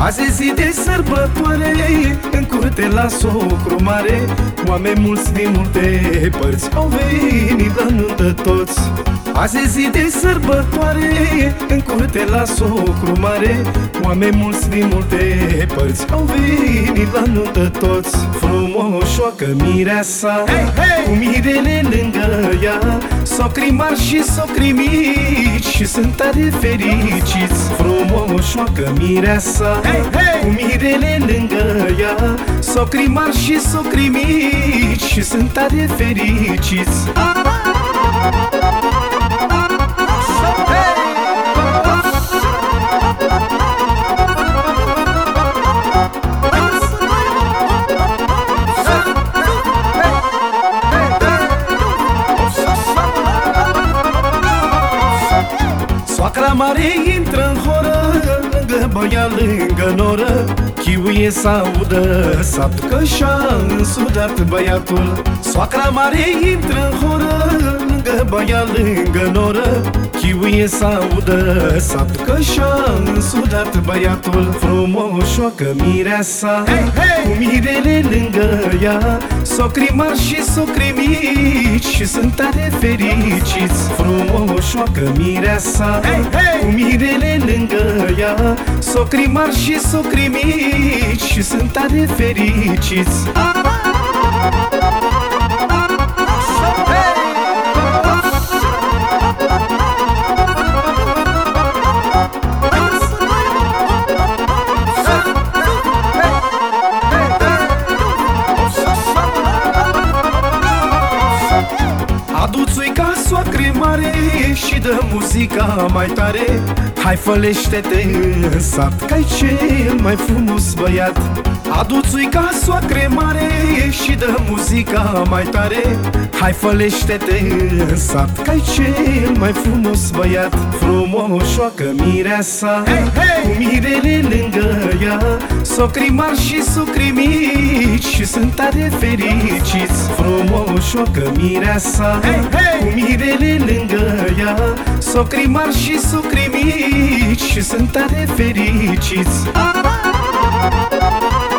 Azi e zi de sărbătoare, în curte la socru mare. Oameni mulți din multe părți au venit la nuntă toți. Azi e zi de sărbătoare, în curte la socru mare. Oameni mulți din multe părți au venit la nuntă toți. Frumoșoacă mireasa, hey, hey! Cu mirele lângă ea, socrii mari și socrii mici, și sunt tare fericiți. Frumoșoacă mireasa, hey, hey! Cu mirele lângă ea, socrii mari și socrii mici, și sunt tare fericiți. Soacra mare intră în horă, lângă băia, lângă noră. Chiuie s-audă satul, că și-a însudat băiatul. Soacra mare intră în horă, lângă băia, lângă noră. Chiuie s-audă satul, că și-a însudat băiatul. Frumoșoacă mireasa, hey, hey! Cu mirele lângă ea, socrii mari și socrii mici, și sunt tare fericiți. Frumoșoacă mireasa, hey, hey! Cu mirele lângă ea, socrii mari și socrii mici, și sunt tare fericiți. Adu-ți-i ca soacre mare și dă muzica mai tare. Hai, fălește-te în sat, că-i cel mai frumos băiat. Adu-ți-i ca soacre mare și dă muzica mai tare. Hai, fălește-te în sat, că-i cel mai frumos băiat. Frumoșoacă mireasa, hey, hey! Cu mirele lângă ea, socrii mari și socrii mici, și sunt tare fericiți. Frumoșoacă mireasa, hey, hey! Cu mirele lângă ea, socrii mari și socrii mici, și sunt tare fericiți.